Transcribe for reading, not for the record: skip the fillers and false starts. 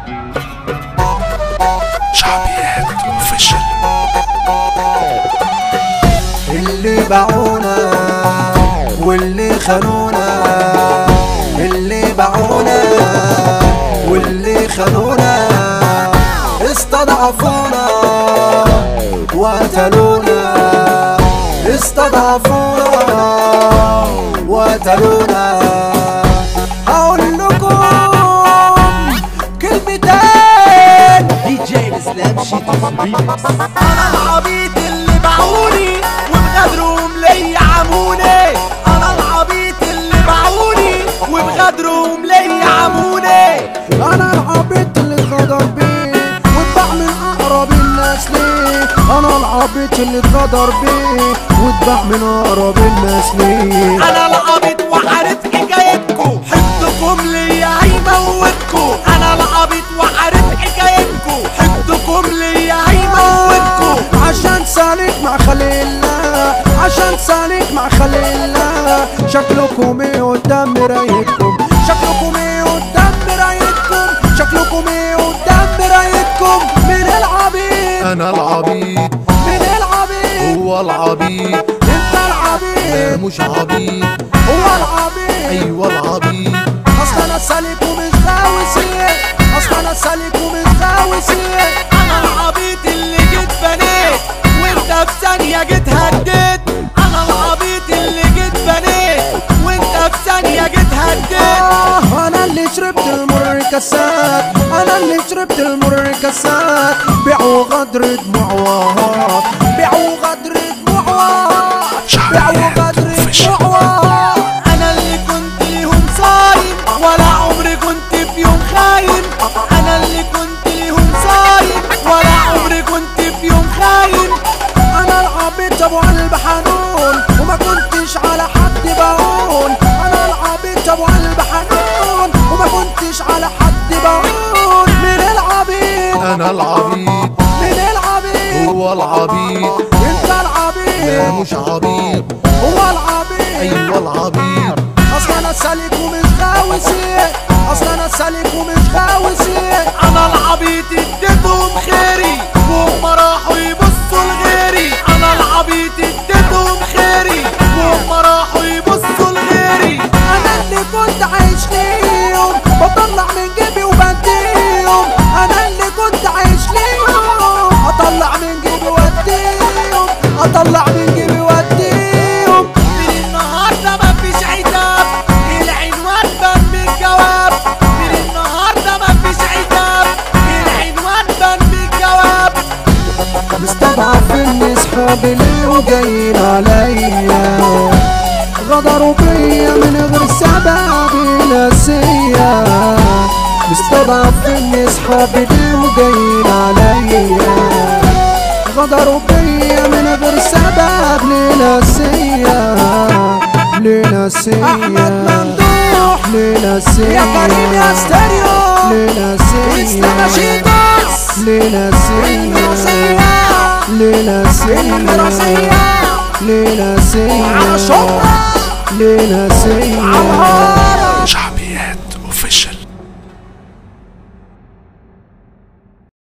شعبيات اوفيشال. اللي باعونا واللي خانونا، اللي باعونا واللي خانونا، استضعفونا وقتلونا، استضعفونا وقتلونا. هقول لكم كلمتين. دي جي اسلام شيتوس ريمكس. انا العبيط اللي باعوني وبغدرهم ليا عموني، انا العبيط اللي باعوني وبغدرهم ليا عموني، انا العبيط اللي اتغدر بيه واتباع من اقرب الناس ليه، انا العبيط اللي اتغدر بيه واتباع من اقرب الناس ليه. انا العبيط وعارف حكايتكو، حقدكم ليا هيموتكو، انا العبيط وعارف حكايتكو، حقدكم ليا هيموتكو. عشان سالك مع خليل الله، عشان سالك مع خليل الله، شكلكم ايه قدام مرايتكم، شكلكم ايه قدام مرايتكم، شكلكم ايه قدام مرايتكم. من العبيط انا العبيط، من العبيط هو العبيط، انت العبيط، لا مش عبيط، هو العبيط، ايوه العبيط. اصل انا سالك ومش غاوي سيء، اصل انا سالك ومش غاوي سيء. انا العبيط اللي جيت بنيت وانت في ثانية جيت هديت، انا العبيط اللي جيت بنيت وانت في ثانية جيت هديت. انا اللي شربت المر كاسات، انا اللي شربت المر كاسات، بيعوا غدر دموعات، بيعوا غدر دموعات، بيعوا غدر دموعات. انا اللي كنت ليهم صايم ولا عمري كنت في يوم خاين، انا اللي كنت ليهم صايم ولا عمري كنت في يوم خاين. انا العبيط ابو قلب حنون وما كنتش على حد بقول، انا العبيط ابو قلب حنون وما كنتش على حد بقول. من العبيط، انا العبيط، من العبيط، هو العبيط، انت لا العبيط، مش عبيط، هو العبيط، ايوه العبيط. اصل انا سالك ومش غاوي سيء، اصل انا سالك ومش غاوي سيء. انا العبيط اديتهم خيري وهم راحوا يبصوا لغيري، انا العبيط اديتهم خيري وهم راحوا يبصوا لغيري. انا اللي كنت عايش ليهم بطلع من جيبي وبديهم، انا اللي كنت عايش ليهم اطلع من جيبي واديهم، اطلع من جيبي واديهم. من النهارده مفيش عتاب، العنوان بان بالجواب، من النهارده مفيش عتاب، العنوان بان بالجواب. مستضعفين اصحابي ليه وجايين عليا، غدروا بيا من غير سبب ناسية، مستضعفين اصحابي ليه وجايين عليا، غدروا بيا من غير سبب لناسية، لناسية احمد ممدوح لناسية يا كريم يا ستيريو لناسية واسلام شيتوس لناسية لناسية الدراسية لناسية على شبرا لناسية على الهارة.